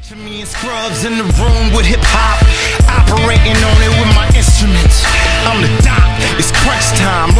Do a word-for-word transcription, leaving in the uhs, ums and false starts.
To me and Scrubs in the room with hip hop, operating on it with my instruments. I'm the doc, it's crunch time.